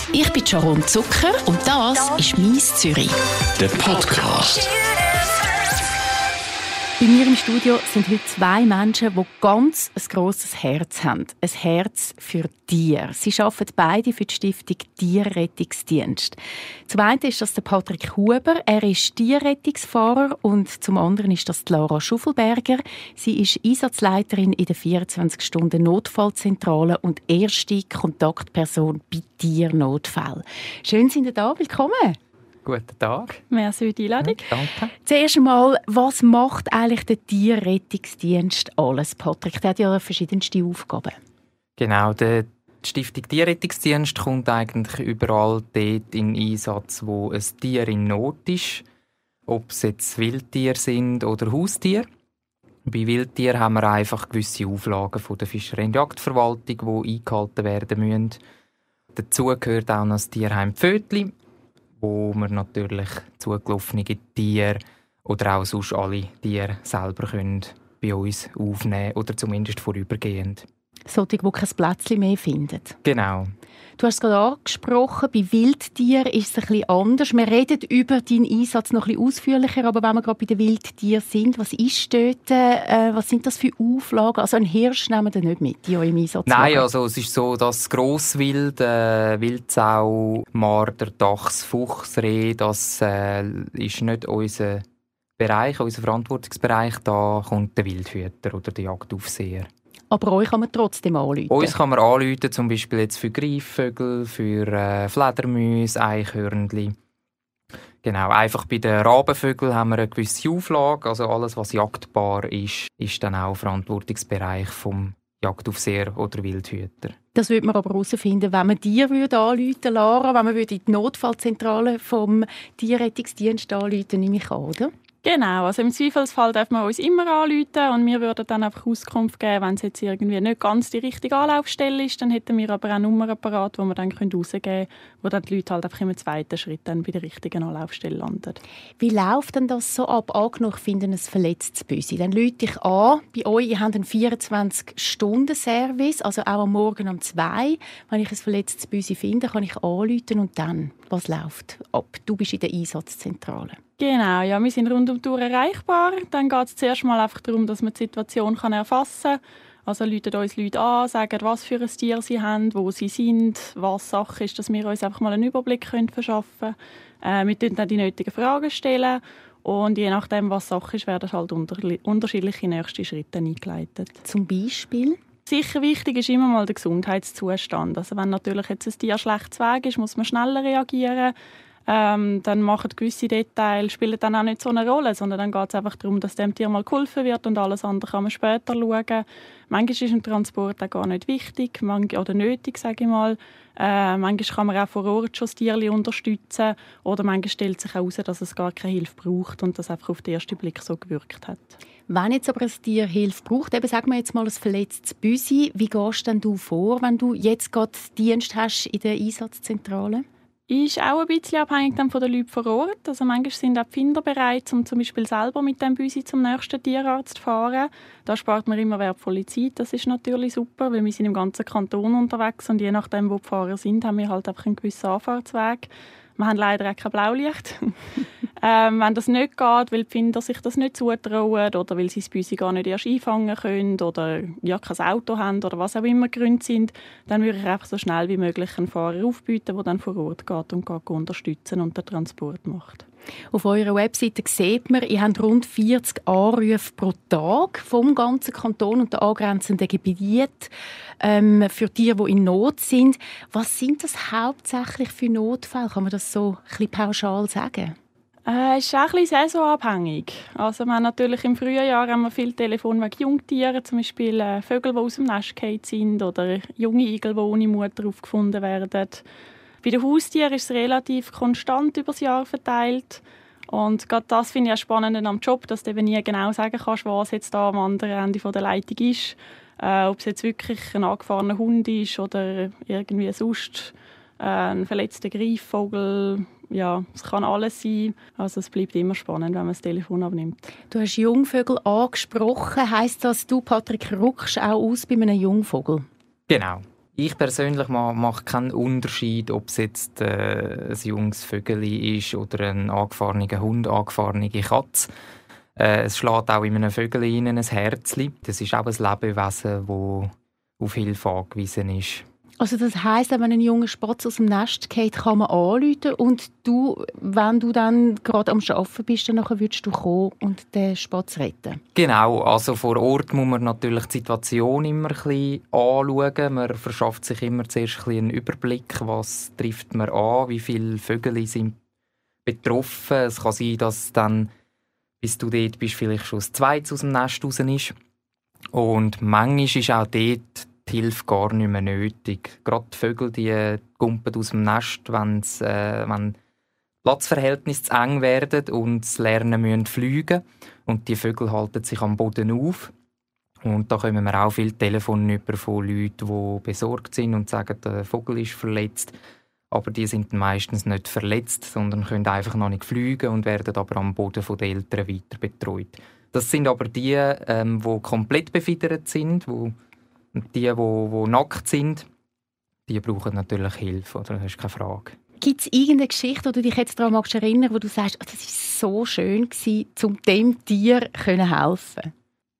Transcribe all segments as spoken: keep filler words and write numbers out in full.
Ich bin Sharon Zucker und das ist «Mies Zürich». Der Podcast. Bei mir im Studio sind heute zwei Menschen, die ganz ein grosses Herz haben. Ein Herz für Tiere. Sie arbeiten beide für die Stiftung Tierrettungsdienst. Zum einen ist das der Patrick Huber. Er ist Tierrettungsfahrer. Und zum anderen ist das die Lara Schuffelberger. Sie ist Einsatzleiterin in der vierundzwanzig Stunden Notfallzentrale und erste Kontaktperson bei Tiernotfällen. Schön, sind Sie da. Willkommen. Guten Tag. Merci für die Einladung. Danke. Zuerst einmal, was macht eigentlich der Tierrettungsdienst alles? Patrick, der hat ja verschiedenste Aufgaben. Genau, die Stiftung Tierrettungsdienst kommt eigentlich überall dort in Einsatz, wo ein Tier in Not ist. Ob es jetzt Wildtiere sind oder Haustiere. Bei Wildtieren haben wir einfach gewisse Auflagen von der Fischerei- und Jagdverwaltung, die eingehalten werden müssen. Dazu gehört auch noch das Tierheim Pfötli, wo wir natürlich zugelaufene Tiere oder auch sonst alle Tiere selber können bei uns aufnehmen oder zumindest vorübergehend. Solche, die kein Plätzchen mehr finden. Genau. Du hast es gerade angesprochen, bei Wildtieren ist es ein bisschen anders. Wir reden über deinen Einsatz noch ein bisschen ausführlicher, aber wenn wir gerade bei den Wildtieren sind, was ist dort, äh, was sind das für Auflagen? Also einen Hirsch nehmen wir nicht mit in eurem Einsatz? Nein, also es ist so, dass Grosswild, äh, Wildsau, Marder, Dachs, Fuchs, Reh, das äh, ist nicht unser Bereich, unser Verantwortungsbereich. Da kommt der Wildhüter oder der Jagdaufseher. Aber euch kann man trotzdem anrufen? Uns kann man anrufen, zum Beispiel jetzt für Greifvögel, für äh, Fledermäuse, Eichhörnchen. Genau, einfach bei den Rabenvögeln haben wir eine gewisse Auflage. Also alles, was jagdbar ist, ist dann auch Verantwortungsbereich vom Jagdaufseher oder Wildhüter. Das würde man aber herausfinden, wenn man dir anrufen würde, Lara, wenn man in die Notfallzentrale vom Tierrettungsdienst anrufen, nehme ich an, oder? Genau, also im Zweifelsfall darf man uns immer anrufen und wir würden dann einfach Auskunft geben, wenn es jetzt irgendwie nicht ganz die richtige Anlaufstelle ist, dann hätten wir aber auch Nummern parat, die wir dann rausgeben können, wo dann die Leute halt einfach im zweiten Schritt dann bei der richtigen Anlaufstelle landen. Wie läuft denn das so ab? Angenommen, ich finde ein verletztes Büsi. Dann rufe ich an, bei euch, ihr habt einen vierundzwanzig Stunden Service, also auch am Morgen um zwei. Wenn ich ein verletztes Büsi finde, kann ich anrufen und dann, was läuft ab? Du bist in der Einsatzzentrale. Genau, ja, wir sind rund um die Uhr erreichbar. Dann geht es zuerst mal einfach darum, dass man die Situation kann erfassen kann. Also rufen uns Leute an, sagen, was für ein Tier sie haben, wo sie sind, was Sache ist, dass wir uns einfach mal einen Überblick können verschaffen können. Äh, wir stellen dann die nötigen Fragen stellen und je nachdem, was Sache ist, werden halt unter- unterschiedliche nächste Schritte eingeleitet. Zum Beispiel? Sicher wichtig ist immer mal der Gesundheitszustand. Also wenn natürlich jetzt ein Tier schlecht Weg ist, muss man schneller reagieren. Ähm, dann machen gewisse Details spielen dann auch nicht so eine Rolle, sondern dann geht es einfach darum, dass dem Tier mal geholfen wird und alles andere kann man später schauen. Manchmal ist ein Transport auch gar nicht wichtig manchmal, oder nötig, sage ich mal. Äh, manchmal kann man auch vor Ort schon das Tier unterstützen oder manchmal stellt sich heraus, dass es gar keine Hilfe braucht und das einfach auf den ersten Blick so gewirkt hat. Wenn jetzt aber ein Tier Hilfe braucht, eben sagen wir jetzt mal ein verletztes Büsi, wie gehst denn du vor, wenn du jetzt gerade Dienst hast in der Einsatzzentrale? Ist auch ein bisschen abhängig dann von den Leuten vor Ort. Also manchmal sind auch die Finder bereit, um zum Beispiel selber mit dem Büsi zum nächsten Tierarzt zu fahren. Da spart man immer wertvolle Zeit. Das ist natürlich super, weil wir sind im ganzen Kanton unterwegs und je nachdem, wo die Fahrer sind, haben wir halt einfach einen gewissen Anfahrtsweg. Wir haben leider auch kein Blaulicht. ähm, wenn das nicht geht, weil die Finder sich das nicht zutrauen oder weil sie das Büsi gar nicht erst einfangen können oder ja, kein Auto haben oder was auch immer Gründe sind, dann würde ich einfach so schnell wie möglich einen Fahrer aufbieten, der dann vor Ort geht und geht unterstützen und den Transport macht. Auf eurer Webseite sieht man, ihr habt rund vierzig Anrufe pro Tag vom ganzen Kanton und den angrenzenden Gebieten ähm, für Tiere, die in Not sind. Was sind das hauptsächlich für Notfälle? Kann man das so ein bisschen pauschal sagen? Es äh, ist auch ein bisschen saisonabhängig. Also wir haben natürlich im Frühjahr haben wir viel Telefon wegen Jungtieren, zum Beispiel äh, Vögel, die aus dem Nest gefallen sind oder junge Igel, die ohne Mutter aufgefunden werden. Bei den Haustieren ist es relativ konstant über das Jahr verteilt. Und gerade das finde ich auch spannend am Job, dass du eben nie genau sagen kannst, was jetzt da am anderen Ende der Leitung ist. Äh, ob es jetzt wirklich ein angefahrener Hund ist oder irgendwie sonst äh, ein verletzter Greifvogel. Ja, es kann alles sein. Also es bleibt immer spannend, wenn man das Telefon abnimmt. Du hast Jungvögel angesprochen. Heisst das, du, Patrick, rückst auch aus bei einem Jungvogel? Genau. Ich persönlich mache keinen Unterschied, ob es jetzt äh, ein junges Vögeli ist oder ein angefahrener Hund, angefahrenige Katze. Äh, es schlägt auch in einem Vögeli ein Herzchen. Das ist auch ein Lebewesen, das auf Hilfe angewiesen ist. Also das heisst, wenn ein junger Spatz aus dem Nest geht, kann man anrufen und du, wenn du dann gerade am Arbeiten bist, dann würdest du kommen und den Spatz retten? Genau, also vor Ort muss man natürlich die Situation immer ein bisschen anschauen. Man verschafft sich immer zuerst ein bisschen einen Überblick, was trifft man an, wie viele Vögel sind betroffen. Es kann sein, dass dann, bis du dort bist, vielleicht schon das Zweite aus dem Nest raus ist. Und manchmal ist auch dort die Hilfe gar nicht mehr nötig. Gerade die Vögel, die gumpen aus dem Nest, wenn's, äh, wenn Platzverhältnisse zu eng werden und das Lernen müssen fliegen. Und die Vögel halten sich am Boden auf. Und da kommen wir auch viele Telefone über von Leuten, die besorgt sind und sagen, der Vogel ist verletzt. Aber die sind meistens nicht verletzt, sondern können einfach noch nicht fliegen und werden aber am Boden von den Eltern weiter betreut. Das sind aber die, ähm, die komplett befiedert sind, die Und die, die, die nackt sind, die brauchen natürlich Hilfe, oder? Das ist keine Frage. Gibt es irgendeine Geschichte, wo du dich jetzt daran magst erinnern, wo du sagst, oh, das war so schön, um dem Tier helfen?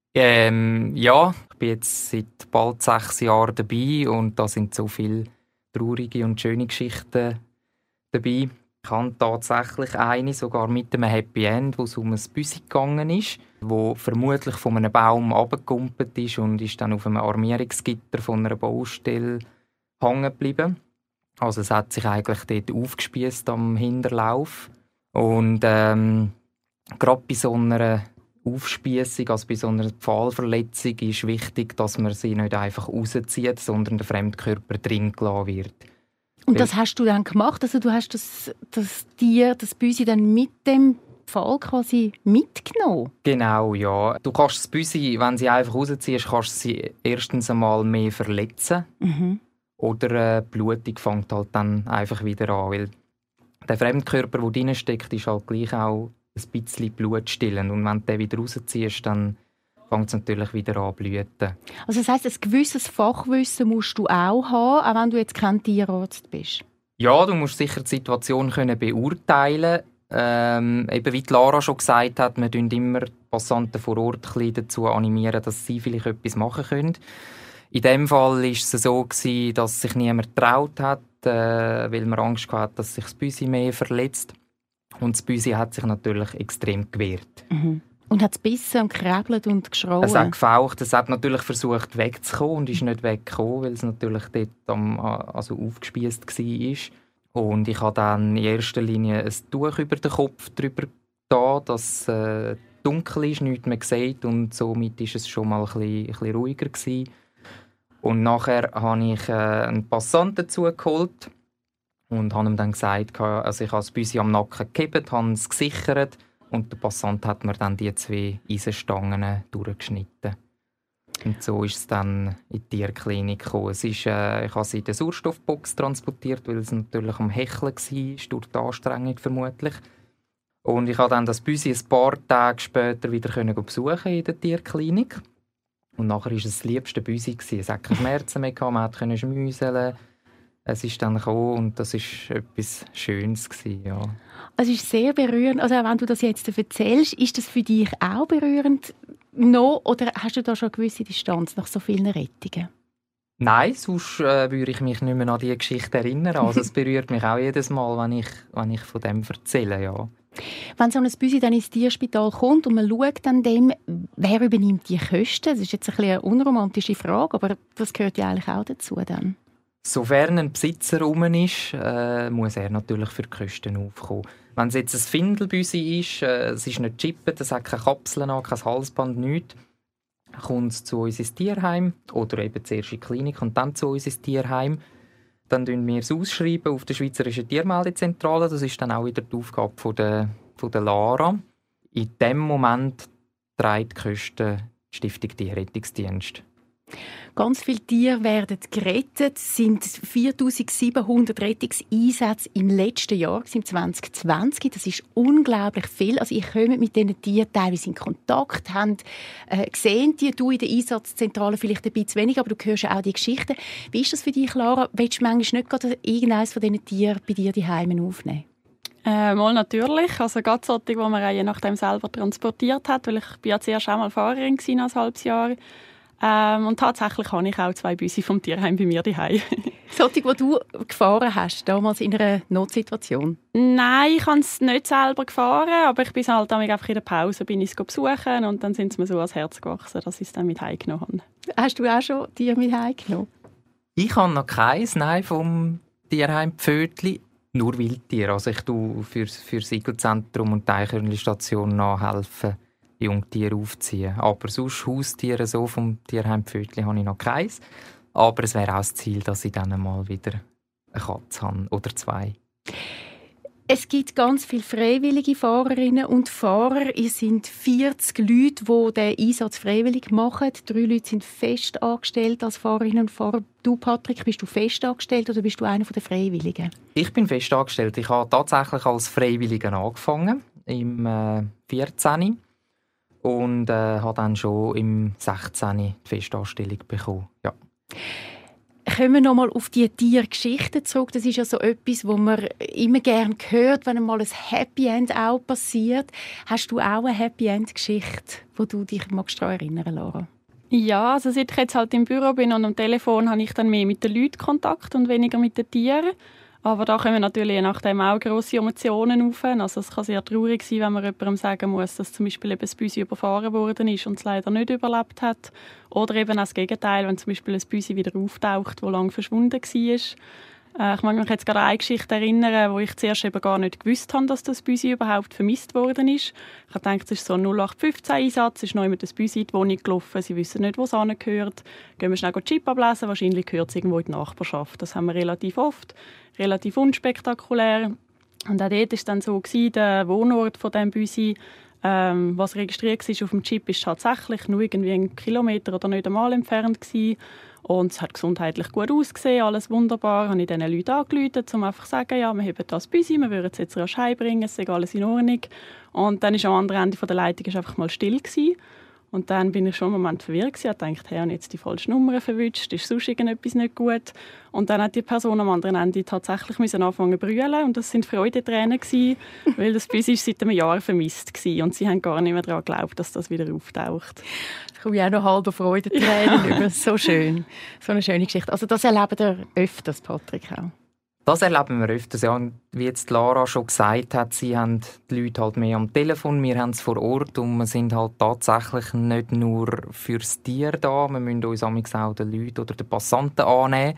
Ähm, ja, ich bin jetzt seit bald sechs Jahren dabei und da sind so viele traurige und schöne Geschichten dabei. Ich habe tatsächlich eine, sogar mit einem Happy End, wo es um ein Büsi gegangen ist, wo vermutlich von einem Baum runtergekumpelt ist und ist dann auf einem Armierungsgitter von einer Baustelle hängen geblieben. Also es hat sich eigentlich dort aufgespiesst am Hinterlauf. Und ähm, gerade bei so einer Aufspiessung, also bei so einer Pfahlverletzung, ist wichtig, dass man sie nicht einfach rauszieht, sondern der Fremdkörper drin gelassen wird. Und das hast du dann gemacht? Also du hast das, das Tier, das Büsi dann mit dem Pfahl quasi mitgenommen? Genau, ja. Du kannst das Büsi, wenn sie einfach rausziehst, kannst du sie erstens einmal mehr verletzen. Mhm. Oder äh, die Blutung fängt halt dann einfach wieder an. Weil der Fremdkörper, der drin steckt, ist halt gleich auch ein bisschen blutstillend. Und wenn du den wieder rausziehst, dann fängt es natürlich wieder an zu blüten. Also das heisst, ein gewisses Fachwissen musst du auch haben, auch wenn du jetzt kein Tierarzt bist? Ja, du musst sicher die Situation können beurteilen. Ähm, eben wie Lara schon gesagt hat, wir animieren immer die Passanten vor Ort ein bisschen dazu animieren, dass sie vielleicht etwas machen können. In diesem Fall war es so, dass sich niemand getraut hat, äh, weil man Angst hatte, dass sich das Büsi mehr verletzt. Und das Büsi hat sich natürlich extrem gewehrt. Mhm. Und hat es gebissen und gekrebelt und geschrauen? Es hat gefaucht. Es hat natürlich versucht wegzukommen und ist nicht weggekommen, weil es natürlich dort am, also aufgespiesst war. Und ich habe dann in erster Linie ein Tuch über den Kopf drüber getan, dass es äh, dunkel ist, nichts mehr sieht und somit war es schon mal ein bisschen, ein bisschen ruhiger gewesen. Und nachher habe ich äh, einen Passanten dazu geholt und habe ihm dann gesagt, also ich habe das Büsi am Nacken gehebt, habe es gesichert und der Passant hat mir dann die zwei Eisenstangen durchgeschnitten. Und so ist es dann in die Tierklinik gekommen. Es ist, äh, ich habe sie in der Sauerstoffbox transportiert, weil es natürlich am Hecheln war, durch die Anstrengung vermutlich. Und ich konnte dann das Büsi ein paar Tage später wieder besuchen in der Tierklinik. Und nachher war es das liebste Büsi. Es hatte keine Schmerzen mehr, man konnte schmüseln. Es ist dann gekommen und das war etwas Schönes. Ja. Es ist sehr berührend. Also wenn du das jetzt erzählst, ist das für dich auch berührend noch, oder hast du da schon eine gewisse Distanz nach so vielen Rettungen? Nein, sonst äh, würde ich mich nicht mehr an diese Geschichte erinnern. Also es berührt mich auch jedes Mal, wenn ich, wenn ich von dem erzähle. Ja. Wenn so ein Büsi dann ins Tierspital kommt und man schaut dann dem, wer übernimmt die Kosten? Das ist jetzt ein bisschen eine unromantische Frage, aber das gehört ja eigentlich auch dazu dann. Sofern ein Besitzer rum ist, äh, muss er natürlich für die Kosten aufkommen. Wenn es jetzt ein Findelbüsi ist, äh, es ist nicht chippet, es hat keine Kapseln an, kein Halsband, nichts, kommt es zu uns ins Tierheim oder eben zuerst in die Klinik und dann zu uns ins Tierheim. Dann schreiben wir es ausschreiben auf der Schweizerischen Tiermeldezentrale. Das ist dann auch wieder die Aufgabe von der, von der Lara. In dem Moment trägt die Kosten die Stiftung Tierrettungsdienst. Ganz viele Tiere werden gerettet. Es sind viertausendsiebenhundert Rettungseinsätze im letzten Jahr, im zwanzig zwanzig. Das ist unglaublich viel. Also ich komme mit diesen Tieren teilweise in Kontakt, haben äh, gesehen die, du in der Einsatzzentrale vielleicht ein bisschen weniger, aber du hörst ja auch die Geschichten. Wie ist das für dich, Lara? Willst du manchmal nicht gerade irgendeines von diesen Tieren bei dir zu Hause aufnehmen? Äh, mal natürlich. Also gerade solche, die man je nachdem selber transportiert hat, weil ich bin ja zuerst auch mal Fahrerin war, ein halbes Jahr. Ähm, und tatsächlich habe ich auch zwei Büsi vom Tierheim bei mir daheim. Solche, die du gefahren hast, damals in einer Notsituation? Nein, ich habe es nicht selber gefahren, aber ich bin halt einfach in der Pause bin ich es besuchen und dann sind sie mir so ans Herz gewachsen, dass ich es dann mit heimgenommen habe. Hast du auch schon Tiere mit heimgenommen? Ich habe noch keins, nein, vom Tierheim Pfötli. Nur Wildtiere. Also ich tue für, für das Igelzentrum und die Eichhörnchenstation nachhelfen, Jungtiere aufziehen. Aber sonst Haustiere so vom Tierheim Pfötli habe ich noch keins. Aber es wäre auch das Ziel, dass ich dann mal wieder eine Katze habe oder zwei. Es gibt ganz viele freiwillige Fahrerinnen und Fahrer. Es sind vierzig Leute, die diesen Einsatz freiwillig machen. Drei Leute sind fest angestellt als Fahrerinnen und Fahrer. Du, Patrick, bist du fest angestellt oder bist du einer der Freiwilligen? Ich bin fest angestellt. Ich habe tatsächlich als Freiwilliger angefangen, im äh, vierzehn und äh, habe dann schon im sechzehn die Festanstellung bekommen. Ja. Kommen wir noch mal auf die Tiergeschichten zurück. Das ist ja so etwas, wo man immer gerne hört, wenn mal ein Happy End auch passiert. Hast du auch eine Happy End Geschichte, wo du dich magst daran erinnern, Lara? Ja, also seit ich jetzt halt im Büro bin und am Telefon habe ich dann mehr mit den Leuten Kontakt und weniger mit den Tieren. Aber da kommen natürlich nachdem auch grosse Emotionen auf. Also es kann sehr traurig sein, wenn man jemandem sagen muss, dass zum Beispiel eben das Büsi überfahren worden ist und es leider nicht überlebt hat. Oder eben auch das Gegenteil, wenn zum Beispiel ein Büsi wieder auftaucht, das lange verschwunden war. Äh, ich mag mich jetzt gerade an eine Geschichte erinnern, wo ich zuerst eben gar nicht gewusst habe, dass das Büsi überhaupt vermisst worden ist. Ich habe gedacht, es ist so ein null acht fünfzehn Einsatz, es ist neu mit das Büsi in die Wohnung gelaufen, sie wissen nicht, wo es hingehört. Gehen wir schnell den Chip ablesen, wahrscheinlich gehört es irgendwo in die Nachbarschaft. Das haben wir relativ oft, relativ unspektakulär. Und auch dort war es dann so, der Wohnort von diesem Büsi, ähm, was registriert war auf dem Chip, ist tatsächlich nur irgendwie einen Kilometer oder nicht einmal entfernt gewesen. Und es hat gesundheitlich gut ausgesehen, alles wunderbar. Ich habe diesen Leuten angerufen, um einfach zu sagen, ja, wir haben das Büsi, wir würden es jetzt rasch heimbringen, es ist alles in Ordnung. Und dann war am anderen Ende der Leitung einfach mal still gewesen. Und dann bin ich schon einen Moment verwirrt gewesen, und dachte, hey, habe ich jetzt die falsche Nummer verwünscht, ist sonst irgendetwas nicht gut? Und dann hat die Person am anderen Ende tatsächlich müssen anfangen zu brüllen und das sind Freudentränen gewesen, weil das Büsi seit einem Jahr vermisst war und sie haben gar nicht mehr daran geglaubt, dass das wieder auftaucht. Ich komme auch noch halbe Freudentränen über. So schön. So eine schöne Geschichte. Also das erleben wir öfters, Patrick, auch. Das erleben wir öfters. Ja. Und wie jetzt Lara schon gesagt hat, sie haben die Leute halt mehr am Telefon, wir haben es vor Ort und wir sind halt tatsächlich nicht nur fürs Tier da, wir müssen uns auch den Leuten oder den Passanten annehmen.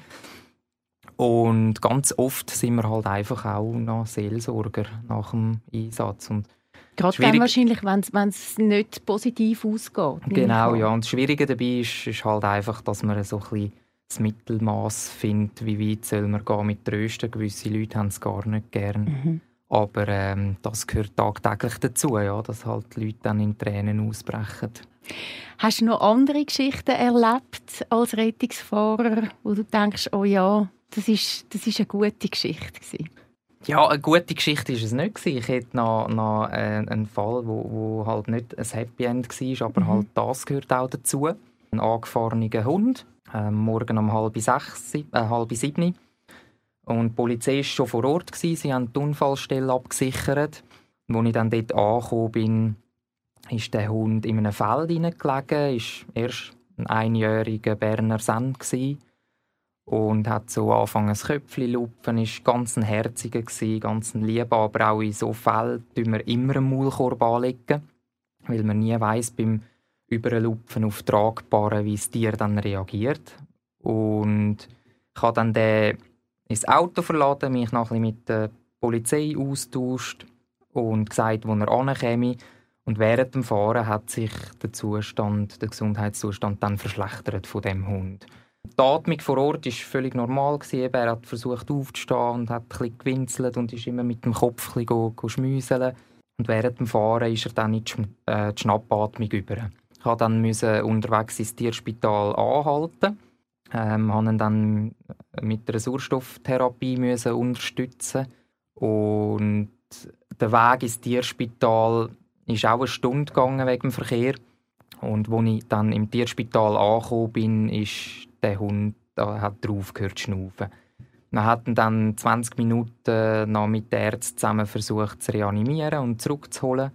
Und ganz oft sind wir halt einfach auch noch Seelsorger nach dem Einsatz. Und gerade dann wahrscheinlich, wenn es nicht positiv ausgeht. Genau, ja. Und das Schwierige dabei ist, ist halt einfach, dass man so ein bisschen das Mittelmaß findet, wie weit soll man gehen mit Trösten. Gewisse Leute haben es gar nicht gern. Mhm. Aber ähm, das gehört tagtäglich dazu, ja, dass halt die Leute dann in Tränen ausbrechen. Hast du noch andere Geschichten erlebt als Rettungsfahrer, wo du denkst, oh ja, das ist, das ist eine gute Geschichte gewesen? Ja, eine gute Geschichte war es nicht. Ich hatte noch, noch äh, einen Fall, wo, wo halt nicht ein Happy End war, aber mhm. halt das gehört auch dazu. Ein angefahrener Hund, äh, morgen um halb sechs, äh, halb sieben. Und die Polizei war schon vor Ort. Sie haben die Unfallstelle abgesichert. Als ich dann dort angekommen bin, ist der Hund in einem Feld hineingelegen. Es war erst ein einjähriger Berner Senn und hat so angefangen, ein Köpfchen zu lupfen. Er war ganz ein herziger, ganz ein lieber, aber auch in so Fällen tun wir immer einen Maulkorb anlegen, weil man nie weiss beim Überlupfen auf Tragbaren, wie das Tier dann reagiert. Und ich habe dann den ins Auto verladen, mich noch ein bisschen mit der Polizei austauscht und gesagt, wo er ankäme. Und während dem Fahren hat sich der Zustand, der Gesundheitszustand dann verschlechtert von dem Hund. Die Atmung vor Ort war völlig normal. Er hat versucht aufzustehen und hat ein bisschen gewinselt und ist immer mit dem Kopf ein bisschen schmüseln. Und während dem Fahren ist er dann in die, Sch- äh, die Schnappatmung über. Ich musste dann unterwegs ins Tierspital anhalten. Ähm, musste ihn dann mit einer Sauerstofftherapie müssen unterstützen. Und der Weg ins Tierspital ist auch eine Stunde gegangen wegen dem Verkehr. Und als ich dann im Tierspital angekommen bin, ist der Hund da hat aufgehört zu schnaufen. Wir hatten dann zwanzig Minuten noch mit den Ärzten zusammen versucht zu reanimieren und zurückzuholen.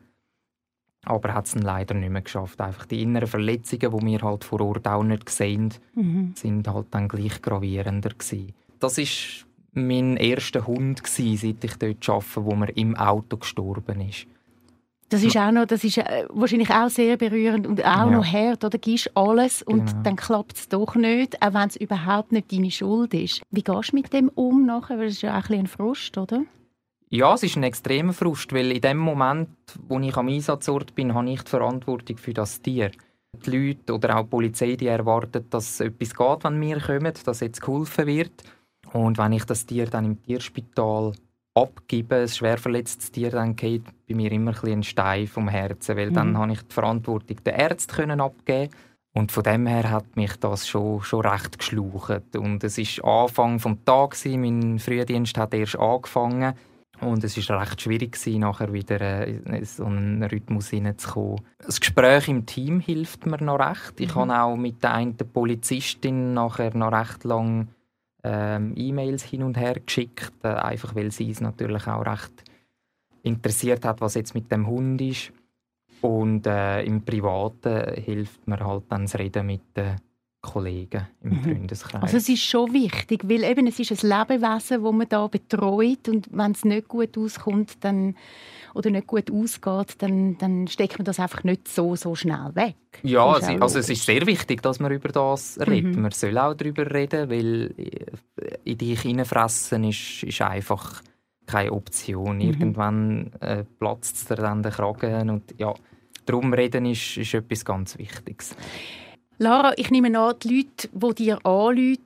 Aber hat es dann leider nicht mehr geschafft. Einfach die inneren Verletzungen, die wir halt vor Ort auch nicht sehen, mhm. sind halt dann gleich gravierender gewesen. Das war mein erster Hund gewesen, seit ich dort arbeite, wo mir im Auto gestorben ist. Das ist auch noch, das ist äh, wahrscheinlich auch sehr berührend und auch ja. noch hart. Oder gibst alles und genau. dann klappt es doch nicht, auch wenn es überhaupt nicht deine Schuld ist. Wie gehst du mit dem um nachher? Weil das ist ja auch ein bisschen ein Frust, oder? Ja, es ist ein extremer Frust, weil in dem Moment, wo ich am Einsatzort bin, habe ich die Verantwortung für das Tier. Die Leute oder auch die Polizei, die erwarten, dass etwas geht, wenn wir kommen, dass jetzt geholfen wird. Und wenn ich das Tier dann im Tierspital abgebe, ein schwer verletztes Tier, dann geht bei mir immer ein, ein Stein vom Herzen, weil mhm. dann habe ich die Verantwortung den Ärzten abgeben. Und von dem her hat mich das schon, schon recht geschlaucht. Und es war Anfang des Tages, mein Frühdienst hat erst angefangen. Und es war recht schwierig, nachher wieder in so einen Rhythmus hineinzukommen. Das Gespräch im Team hilft mir noch recht. Ich mhm. habe auch mit der einen Polizistin nachher noch recht lange ähm, E-Mails hin und her geschickt, äh, einfach weil sie es natürlich auch recht interessiert hat, was jetzt mit dem Hund ist. Und äh, im Privaten hilft mir halt dann das Reden mit den Kollegen im mhm. Freundeskreis. Also es ist schon wichtig, weil eben es ist ein Lebewesen, das man da betreut, und wenn es nicht gut auskommt, dann, oder nicht gut ausgeht, dann, dann steckt man das einfach nicht so, so schnell weg. Ja, also, also es ist sehr wichtig, dass man über das redet. Mhm. Man soll auch darüber reden, weil in dich hineinfressen ist, ist einfach keine Option. Mhm. Irgendwann äh, platzt es dir dann den Kragen. Und ja, darum reden ist, ist etwas ganz Wichtiges. Lara, ich nehme an, die Leute, die dir anrufen,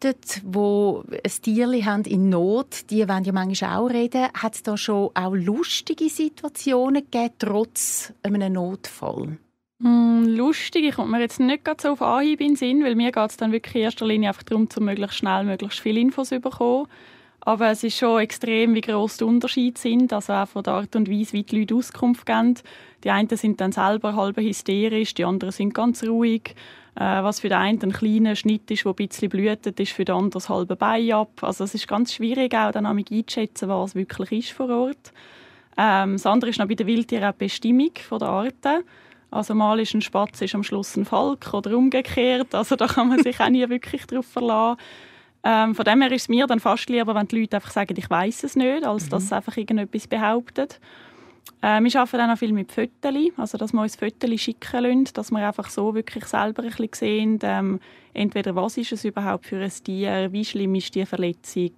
die ein Tierchen haben in Not, die wollen ja manchmal auch reden. Hat es da schon auch lustige Situationen gegeben, trotz einem Notfall? Mm, lustig kommt mir jetzt nicht so auf Anhieb in den Sinn, weil mir geht es dann wirklich in erster Linie einfach darum, zu möglichst schnell möglichst viele Infos zu bekommen. Aber es ist schon extrem, wie gross die Unterschiede sind, also auch von der Art und Weise, wie die Leute Auskunft geben. Die einen sind dann selber halb hysterisch, die anderen sind ganz ruhig. Äh, was für den einen ein kleiner Schnitt ist, der ein bisschen blutet, ist für den anderen das halbe Bein ab. Also es ist ganz schwierig, auch dann einzuschätzen, was wirklich ist vor Ort. Ähm, das andere ist noch bei den Wildtieren auch die Bestimmung der Arten. Also mal ist ein Spatz ist am Schluss ein Falk oder umgekehrt. Also da kann man sich auch nie wirklich drauf verlassen. Ähm, von dem her ist es mir dann fast lieber, wenn die Leute einfach sagen, ich weiss es nicht, als mhm. dass sie einfach irgendetwas behauptet. Äh, wir arbeiten auch viel mit Fotos, also dass wir uns Fotos schicken lassen, dass wir einfach so wirklich selber ein bisschen sehen, ähm, entweder was ist es überhaupt für ein Tier, wie schlimm ist die Verletzung.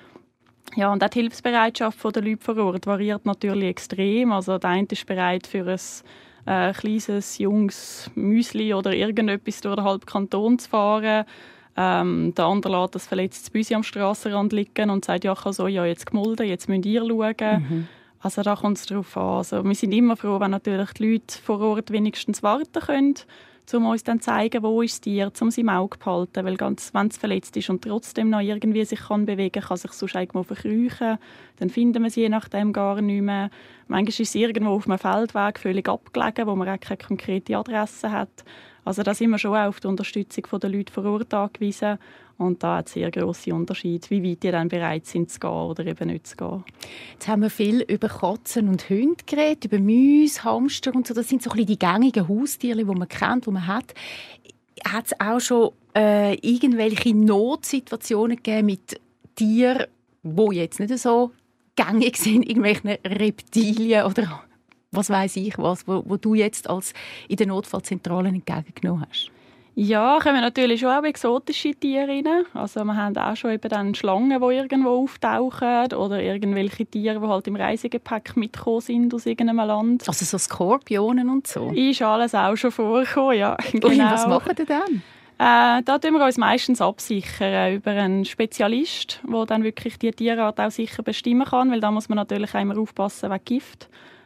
Ja, und auch die Hilfsbereitschaft der Leute vor Ort variiert natürlich extrem. Also der eine ist bereit, für ein äh, kleines, junges Müsli oder irgendetwas durch den halben Kanton zu fahren. Ähm, der andere lässt das verletztes Büsi am Strassenrand liegen und sagt, ja, ich habe so, ja, jetzt gemolden, jetzt müsst ihr schauen. Mhm. Also da kommt es darauf an. Also, wir sind immer froh, wenn natürlich die Leute vor Ort wenigstens warten können, um uns dann zu zeigen, wo ist das Tier, um sie im Auge zu behalten. Weil ganz, wenn es verletzt ist und trotzdem noch irgendwie sich kann bewegen kann, sich sonst irgendwo verkriechen, dann finden wir sie je nachdem gar nicht mehr. Manchmal ist es irgendwo auf einem Feldweg völlig abgelegen, wo man auch keine konkrete Adresse hat. Also da sind wir schon auch auf die Unterstützung der Leute vor Ort angewiesen. Und da hat es sehr grosse Unterschiede, wie weit die dann bereit sind zu gehen oder eben nicht zu gehen. Jetzt haben wir viel über Katzen und Hunde geredet, über Mäuse, Hamster und so. Das sind so ein bisschen die gängigen Haustiere, die man kennt, die man hat. Hat es auch schon äh, irgendwelche Notsituationen gegeben mit Tieren, die jetzt nicht so gängig sind, irgendwelchen Reptilien oder was weiß ich was, wo, wo du jetzt als in der Notfallzentrale entgegengenommen hast? Ja, kommen natürlich schon auch exotische Tiere rein. Also wir haben auch schon eben dann Schlangen, die irgendwo auftauchen oder irgendwelche Tiere, die halt im Reisegepäck mitgekommen sind aus irgendeinem Land. Also so Skorpionen und so? Ist alles auch schon vorgekommen, ja. Genau. Und was machen die dann? Äh, da tun wir uns meistens absichern über einen Spezialist, der dann wirklich die Tierart auch sicher bestimmen kann, weil da muss man natürlich auch immer aufpassen wegen Gift.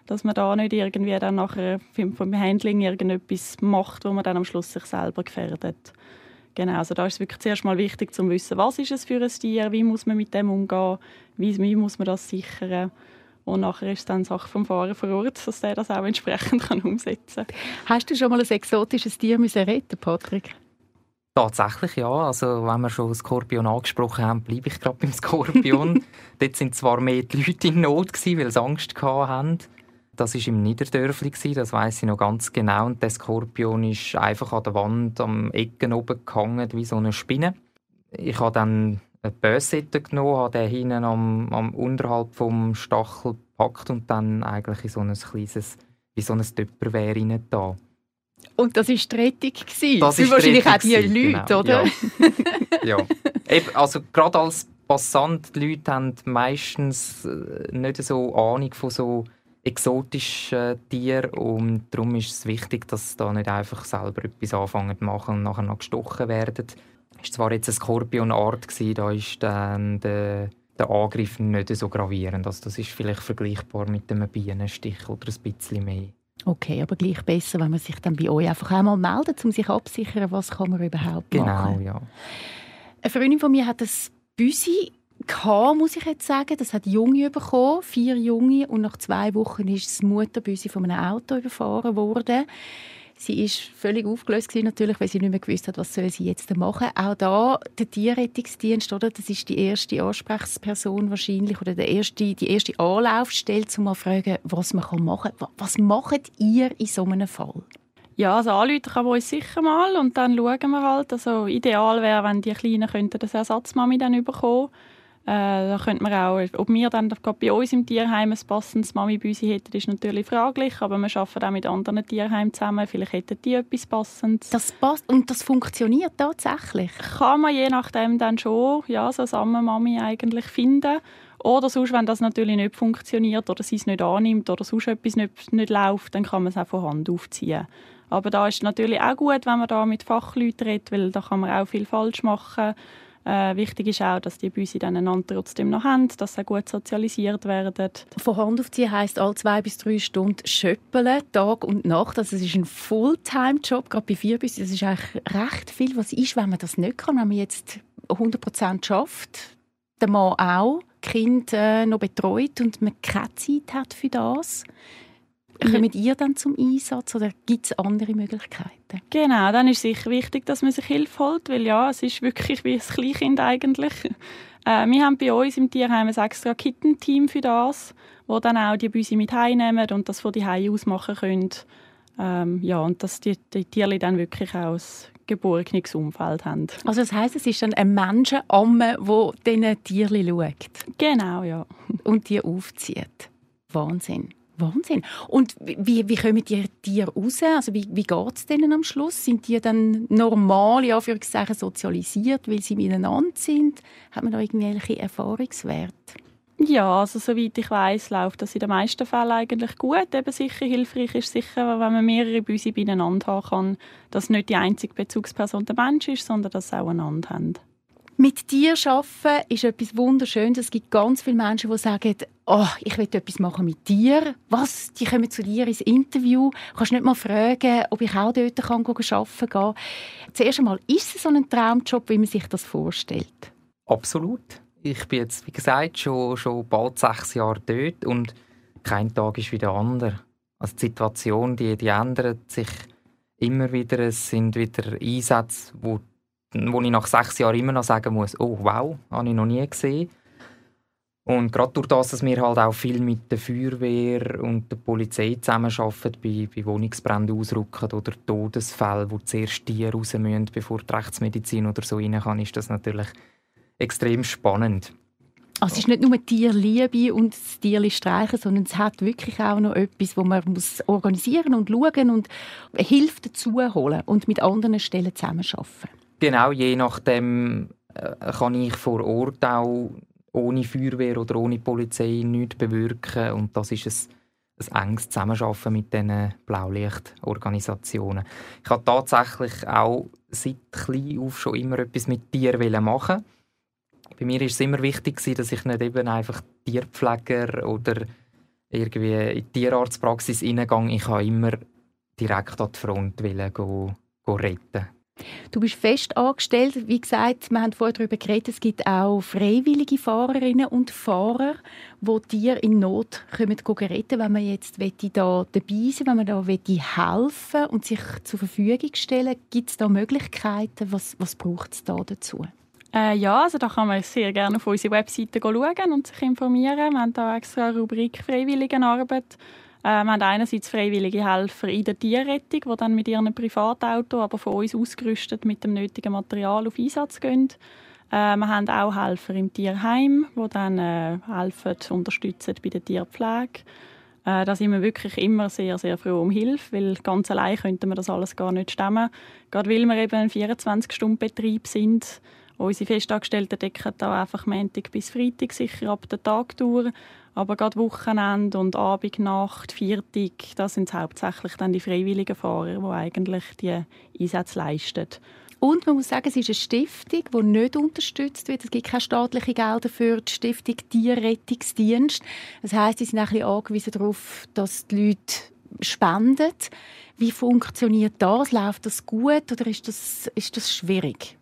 dass man da nicht irgendwie dann nachher vom Handling irgendetwas macht, wo man dann am Schluss sich selber gefährdet. Genau, also da ist es wirklich zuerst mal wichtig zu wissen, was ist es für ein Tier, wie muss man mit dem umgehen, wie, wie muss man das sichern. Und nachher ist es dann Sache vom Fahrer vor Ort, dass der das auch entsprechend kann umsetzen kann. Hast du schon mal ein exotisches Tier müssen retten, Patrick? Tatsächlich ja. Also, wenn wir schon Skorpion angesprochen haben, bleibe ich gerade beim Skorpion. Dort waren zwar mehr die Leute in Not gewesen, weil sie Angst hatten. Das war im Niederdörfli, das weiss ich noch ganz genau. Und der Skorpion ist einfach an der Wand am Ecken oben gehangen, wie so eine Spinne. Ich habe dann eine Bössette genommen, habe den hinten am, am unterhalb vom Stachel gepackt und dann eigentlich in so ein kleines, wie so ein Tupperware rein da. Und das war die Rettung? Das ist wahrscheinlich auch die Leute, genau. oder? Ja. ja. Eben, also gerade als Passant, die Leute haben meistens nicht so Ahnung von so exotischen Tieren und darum ist es wichtig, dass sie da nicht einfach selber etwas anfangen zu machen und nachher noch gestochen werden. Es war zwar jetzt eine Skorpionart, da ist dann der, der Angriff nicht so gravierend. Also das ist vielleicht vergleichbar mit einem Bienenstich oder ein bisschen mehr. Okay, aber gleich besser, wenn man sich dann bei euch einfach einmal meldet, um sich abzusichern, was kann man überhaupt genau, machen. Genau, ja. Eine Freundin von mir hat ein Büsi gehabt, muss ich jetzt sagen. Das hat Junge bekommen, vier Junge, und nach zwei Wochen ist das Mutterbüsi von einem Auto überfahren worden. Sie war völlig aufgelöst gewesen, natürlich, weil sie nicht mehr gewusst hat, was soll sie jetzt machen. Auch da der Tierrettungsdienst, oder? Das ist die erste Ansprechperson wahrscheinlich oder der erste, die erste Anlaufstelle, um mal zu fragen, was man machen kann. Was macht ihr in so einem Fall? Ja, also anrufen kann man uns sicher mal und dann schauen wir halt. Also ideal wäre, wenn die Kleinen könnten das Ersatzmami dann bekommen. Äh, da könnte man auch, ob wir dann gerade bei uns im Tierheim ein passendes Mami-Büsi hätten, ist natürlich fraglich, aber wir arbeiten auch mit anderen Tierheimen zusammen. Vielleicht hätten die etwas Passendes. Das passt und das funktioniert tatsächlich? Kann man je nachdem dann schon ja, so eine Sammelmami eigentlich finden. Oder sonst, wenn das natürlich nicht funktioniert oder sie es nicht annimmt oder sonst etwas nicht, nicht läuft, dann kann man es auch von Hand aufziehen. Aber da ist es natürlich auch gut, wenn man da mit Fachleuten redet, weil da kann man auch viel falsch machen. Äh, wichtig ist auch, dass die Büsi dann einander trotzdem noch haben, dass sie gut sozialisiert werden. Von Hand aufziehen heisst alle zwei bis drei Stunden schöppeln, Tag und Nacht. Also es ist ein Fulltime-Job, gerade bei vier Büsi. Das ist eigentlich recht viel. Was ist, wenn man das nicht kann, wenn man jetzt hundert Prozent schafft, der Mann auch, die Kinder äh, noch betreut und man keine Zeit hat für das? Kommt ihr dann zum Einsatz oder gibt es andere Möglichkeiten? Genau, dann ist es sicher wichtig, dass man sich Hilfe holt, weil ja, es ist wirklich wie ein Kleinkind eigentlich. Äh, wir haben bei uns im Tierheim ein extra Kittenteam für das, wo dann auch die Büsi mit heimnehmen und das von die Hause aus machen können. Ähm, ja, und dass die, die Tiere dann wirklich auch ein geborgenes Umfeld haben. Also das heisst, es ist dann ein Menschenamme, der diesen Tieren schaut? Genau, ja. Und die aufzieht. Wahnsinn. Wahnsinn. Und wie, wie kommen die Tiere raus? Also wie, wie geht es denen am Schluss? Sind die dann normal, ja, für sozialisiert, weil sie miteinander sind? Hat man da irgendwelche Erfahrungswerte? Ja, also soweit ich weiss, läuft das in den meisten Fällen eigentlich gut. Eben sicher hilfreich ist sicher, wenn man mehrere Büsi beieinander haben kann, dass nicht die einzige Bezugsperson der Mensch ist, sondern dass sie auch einander haben. Mit Tieren arbeiten ist etwas Wunderschönes. Es gibt ganz viele Menschen, die sagen, oh, ich will etwas machen mit dir. Was? Die kommen zu dir ins Interview. Kannst du nicht mal fragen, ob ich auch dort kann arbeiten kann? Zuerst einmal, ist es so ein Traumjob, wie man sich das vorstellt? Absolut. Ich bin jetzt, wie gesagt, schon, schon bald sechs Jahre dort und kein Tag ist wie der andere. Also die Situation, die, die ändert sich immer wieder. Es sind wieder Einsätze, wo wo ich nach sechs Jahren immer noch sagen muss, oh wow, habe ich noch nie gesehen. Und gerade durch das, dass wir halt auch viel mit der Feuerwehr und der Polizei zusammenarbeiten, bei, bei Wohnungsbränden ausrücken oder Todesfällen, wo zuerst Tiere raus müssen, bevor die Rechtsmedizin oder so rein kann, ist das natürlich extrem spannend. Also es ist nicht nur Tierliebe und das Tierli streichen, sondern es hat wirklich auch noch etwas, wo man muss organisieren und schauen und Hilfe dazu holen und mit anderen Stellen zusammenarbeiten. Genau, je nachdem äh, kann ich vor Ort auch ohne Feuerwehr oder ohne Polizei nichts bewirken. Und das ist ein, ein enges Zusammenarbeiten mit diesen Blaulichtorganisationen. Ich habe tatsächlich auch seit klein auf schon immer etwas mit Tieren machen. Bei mir war es immer wichtig, dass ich nicht eben einfach Tierpfleger oder irgendwie in die Tierarztpraxis reingehe, ich habe immer direkt an die Front wollen, go, go retten. Du bist fest angestellt. Wie gesagt, wir haben vorher darüber geredet, es gibt auch freiwillige Fahrerinnen und Fahrer, die Tiere in Not kommen, retten, wenn man jetzt da dabei sein, wenn man da helfen und sich zur Verfügung stellen. Gibt es da Möglichkeiten? Was, was braucht es da dazu? Äh, ja, also da kann man sehr gerne auf unsere Webseite schauen und sich informieren. Wir haben da extra eine Rubrik Freiwilligenarbeit. Äh, wir haben einerseits freiwillige Helfer in der Tierrettung, die dann mit ihrem Privatauto, aber von uns ausgerüstet mit dem nötigen Material auf Einsatz gehen. Äh, wir haben auch Helfer im Tierheim, die dann äh, helfen, unterstützen bei der Tierpflege. Äh, da sind wir wirklich immer sehr, sehr froh um Hilfe, weil ganz allein könnten wir das alles gar nicht stemmen. Gerade weil wir eben ein vierundzwanzig-Stunden-Betrieb sind. Unsere Festangestellten decken da einfach Montag bis Freitag sicher ab der Tagtour. Aber gerade Wochenende und Abend, Nacht, Viertag, das sind hauptsächlich dann die freiwilligen Fahrer, die eigentlich die Einsätze leisten. Und man muss sagen, es ist eine Stiftung, die nicht unterstützt wird. Es gibt keine staatlichen Gelder für die Stiftung Tierrettungsdienst. Das heisst, sie sind ein bisschen angewiesen darauf, dass die Leute spenden. Wie funktioniert das? Läuft das gut oder ist das, ist das schwierig?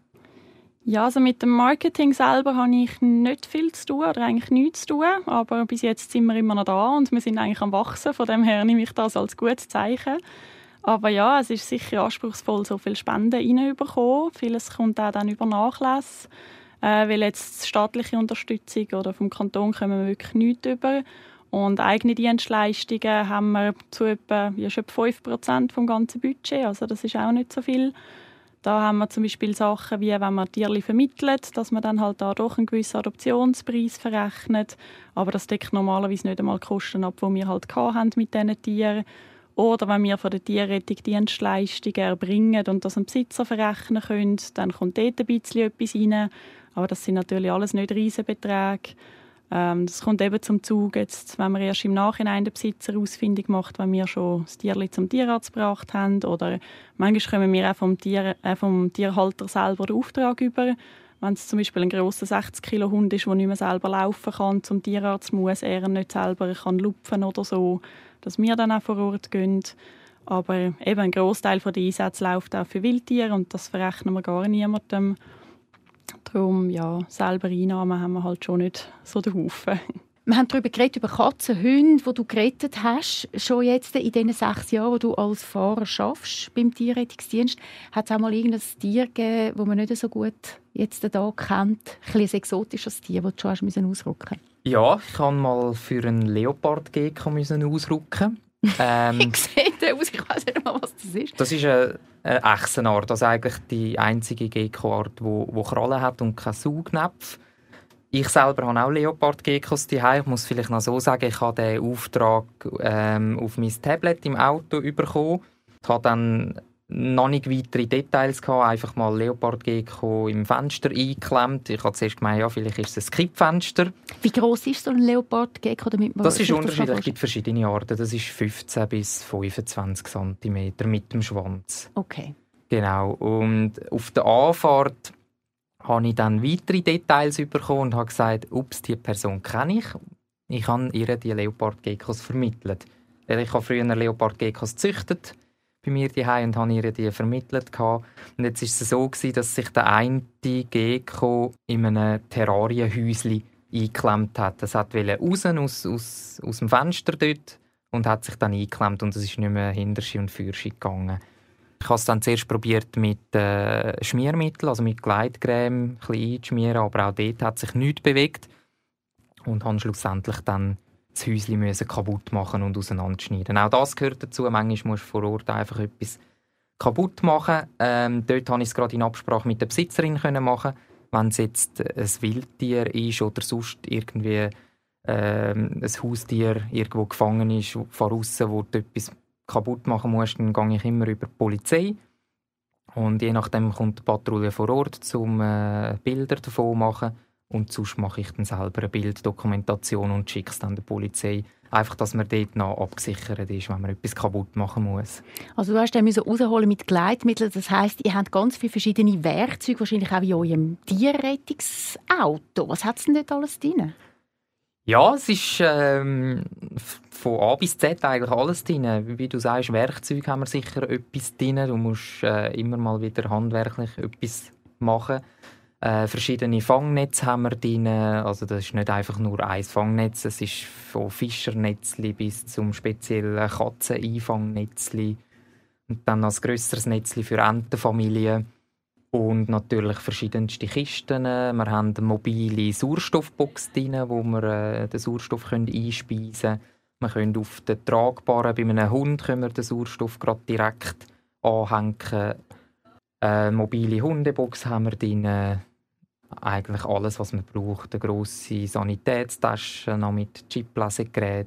Ja, also mit dem Marketing selber habe ich nicht viel zu tun oder eigentlich nichts zu tun, aber bis jetzt sind wir immer noch da und wir sind eigentlich am Wachsen, von dem her nehme ich das als gutes Zeichen. Aber ja, es ist sicher anspruchsvoll, so viele Spenden reinzubekommen. Vieles kommt auch dann über Nachlass, äh, weil jetzt staatliche Unterstützung oder vom Kanton kommen wir wirklich nichts über. Und eigene Dienstleistungen haben wir zu etwa, ja, schon fünf Prozent vom ganzen Budget, also das ist auch nicht so viel. Da haben wir zum Beispiel Sachen wie, wenn man Tiere vermittelt, dass man dann halt da doch einen gewissen Adoptionspreis verrechnet. Aber das deckt normalerweise nicht einmal die Kosten ab, die wir halt hatten mit diesen Tieren. Oder wenn wir von der Tierrettung Dienstleistungen erbringen und das dem Besitzer verrechnen können, dann kommt dort ein bisschen etwas rein. Aber das sind natürlich alles nicht Riesenbeträge. Ähm, das kommt eben zum Zug, jetzt, wenn man erst im Nachhinein den Besitzer ausfindig macht, wenn wir schon das Tierli zum Tierarzt gebracht haben. Oder manchmal kommen wir auch vom, Tier, äh, vom Tierhalter selber den Auftrag über. Wenn es zum Beispiel ein grosser sechzig Kilo Hund ist, der nicht mehr selber laufen kann, zum Tierarzt muss, er nicht selber kann lupfen oder so, dass wir dann auch vor Ort gehen. Aber eben ein Grossteil der Einsätze läuft auch für Wildtiere und das verrechnen wir gar niemandem. Darum, ja, selber Einnahmen haben wir halt schon nicht so den Haufen. Wir haben darüber geredet, über Katzen, Hunde, die du gerettet hast. Schon jetzt in diesen sechs Jahren, wo du als Fahrer arbeitest beim Tierrettungsdienst, hat es auch mal irgendein Tier gegeben, das man nicht so gut jetzt hier kennt? Ein, ein exotisches Tier, das du schon ausrücken musst? Ja, ich musste mal für einen Leopard-Gecko ausrücken. Ähm, ich sehe den aus, ich weiss nicht mal, was das ist. Das ist eine, eine Echsenart, also eigentlich die einzige Gecko-Art, die Krallen hat und keine Saugnäpfe. Ich selber habe auch Leopard-Geckos zu Hause. Ich muss vielleicht noch so sagen, ich habe den Auftrag ähm, auf mein Tablet im Auto bekommen. Ich habe dann noch nicht weitere Details gehabt, einfach mal Leopard-Gecko im Fenster eingeklemmt. Ich habe zuerst gemeint, ja, vielleicht ist es ein Kippfenster. Wie gross ist so ein Leopard-Gecko? Das ist unterschiedlich, es gibt verschiedene Arten. Das ist fünfzehn bis fünfundzwanzig Zentimeter mit dem Schwanz. Okay. Genau. Und auf der Anfahrt habe ich dann weitere Details bekommen und habe gesagt, ups, diese Person kenne ich. Ich habe ihr die Leopard-Geckos vermittelt. Ich habe früher Leopard-Geckos gezüchtet bei mir zu Hause und habe ihr die vermittelt. Und jetzt war es so, dass sich der eine Gecko in einem Terrarienhäuschen eingeklemmt hat. Das wollte raus aus, aus, aus dem Fenster dort und hat sich dann eingeklemmt und es ist nicht mehr hinterschi und fürschi gegangen. Ich habe es dann zuerst probiert mit äh, Schmiermittel, also mit Gleitcreme ein bisschen einzuschmieren, aber auch dort hat sich nichts bewegt und habe schlussendlich dann das Häuschen müssen kaputt machen und auseinanderschneiden. Auch das gehört dazu. Manchmal musst du vor Ort einfach etwas kaputt machen. Ähm, dort konnte ich es gerade in Absprache mit der Besitzerin machen. Wenn es jetzt ein Wildtier ist oder sonst irgendwie ähm, ein Haustier irgendwo gefangen ist, von aussen, wo du etwas kaputt machen musst, dann gehe ich immer über die Polizei. Und je nachdem kommt die Patrouille vor Ort, um äh, Bilder davon zu machen. Und sonst mache ich dann selber eine Bilddokumentation und schicke es dann der Polizei. Einfach, dass man dort noch abgesichert ist, wenn man etwas kaputt machen muss. Also du hast den rausholen mit Gleitmitteln. Das heisst, ihr habt ganz viele verschiedene Werkzeuge, wahrscheinlich auch in eurem Tierrettungsauto. Was hat es denn dort alles drin? Ja, es ist ähm, von A bis Z eigentlich alles drin. Wie du sagst, Werkzeuge haben wir sicher etwas drin. Du musst äh, immer mal wieder handwerklich etwas machen. Äh, verschiedene Fangnetze haben wir drin. Also das ist nicht einfach nur ein Fangnetz. Es ist von Fischernetzli bis zum speziellen Katzeneinfangnetzli. Und dann als grösseres Netzli für Entenfamilien. Und natürlich verschiedenste Kisten. Wir haben eine mobile Sauerstoffbox drin, wo wir äh, den Sauerstoff können einspeisen können. Wir können auf den tragbaren, bei einem Hund können wir den Sauerstoff gerade direkt anhängen. Eine mobile Hundebox haben wir drin. Eigentlich alles, was man braucht. Eine grosse Sanitätstasche, noch mit Chip-Lesegerät.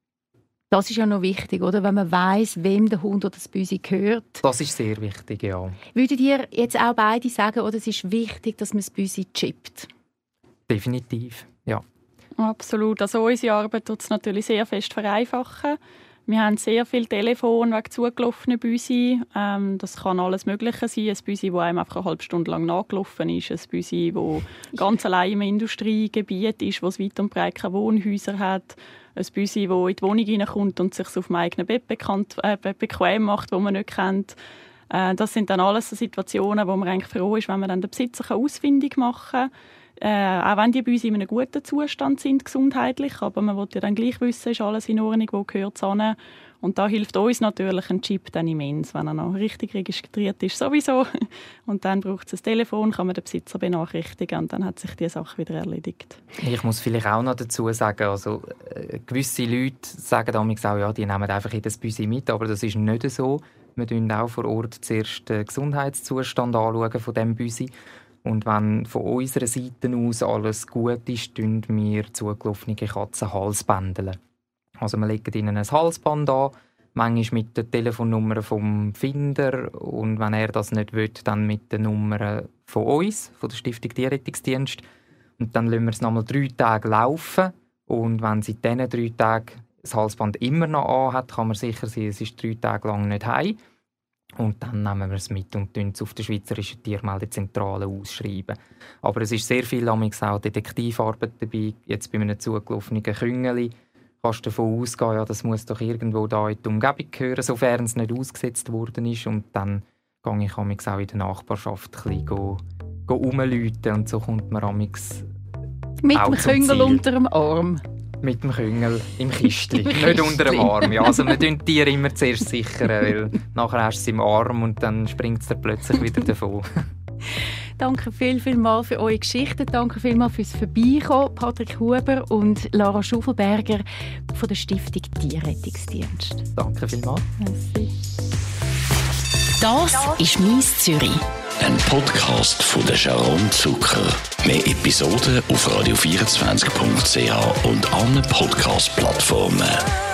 Das ist ja noch wichtig, oder? Wenn man weiss, wem der Hund oder das Büsi gehört. Das ist sehr wichtig, ja. Würdet ihr jetzt auch beide sagen, oder es ist wichtig, dass man das Büsi chippt? Definitiv, ja. Absolut. Also unsere Arbeit tut es natürlich sehr fest vereinfachen. Wir haben sehr viele Telefone wegen zugelaufenen Büsi. Ähm, das kann alles Mögliche sein. Ein Büsi, das einem einfach eine halbe Stunde lang nachgelaufen ist. Ein Büsi, das ganz allein im Industriegebiet ist, das weit und breit keine Wohnhäuser hat. Ein Büsi, das in die Wohnung hineinkommt und sich auf dem eigenen Bett bekannt, äh, bequem macht, das man nicht kennt. Äh, das sind dann alles so Situationen, wo man eigentlich froh ist, wenn man dann den Besitzer ausfindig machen kann. Äh, auch wenn die Büsi in einem guten Zustand sind, gesundheitlich, aber man will ja dann gleich wissen, ist alles in Ordnung, wo gehört es hin. Und da hilft uns natürlich ein Chip dann immens, wenn er noch richtig registriert ist, sowieso. Und dann braucht es ein Telefon, kann man den Besitzer benachrichtigen und dann hat sich die Sache wieder erledigt. Ich muss vielleicht auch noch dazu sagen, also äh, gewisse Leute sagen damals auch, ja, die nehmen einfach jedes Büsi mit, aber das ist nicht so. Wir schauen auch vor Ort zuerst den Gesundheitszustand anschauen von diesem Büsi. Und wenn von unserer Seite aus alles gut ist, tun wir zugelaufene Katzen Halsbändeln. Also wir legen ihnen ein Halsband an, manchmal mit der Telefonnummer vom Finder und wenn er das nicht will, dann mit der Nummer von uns, von der Stiftung Tierrettungsdienst. Und dann lassen wir es nochmal drei Tage laufen und wenn sie diesen drei Tagen das Halsband immer noch anhat, kann man sicher sein, es ist drei Tage lang nicht heim. Und dann nehmen wir es mit und schreiben es auf der Schweizerischen Tiermeldezentrale ausschreiben. Aber es ist sehr viel auch Detektivarbeit dabei. Jetzt bei einem zugelaufenen Küngeli kannst du davon ausgehen, ja, das muss doch irgendwo da in die Umgebung gehören, sofern es nicht ausgesetzt worden ist. Und dann gehe ich auch in der Nachbarschaft ein bisschen go, go rumläuten und so kommt man amigs mit dem Küngel unter dem Arm. Mit dem Küngel im Kistli, nicht unter dem Arm. Ja, also wir sichern die Tiere immer zuerst sichern, weil nachher hast du es im Arm und dann springt es dann plötzlich wieder davon. Danke viel, viel mal für eure Geschichten. Danke vielmals fürs Vorbeikommen, Patrick Huber und Lara Schuffelberger von der Stiftung Tierrettungsdienst. Danke vielmals. Merci. Das ist «Mies Zürich». Ein Podcast von der Sharon Zucker. Mehr Episoden auf radio vierundzwanzig punkt c h und allen Podcast-Plattformen.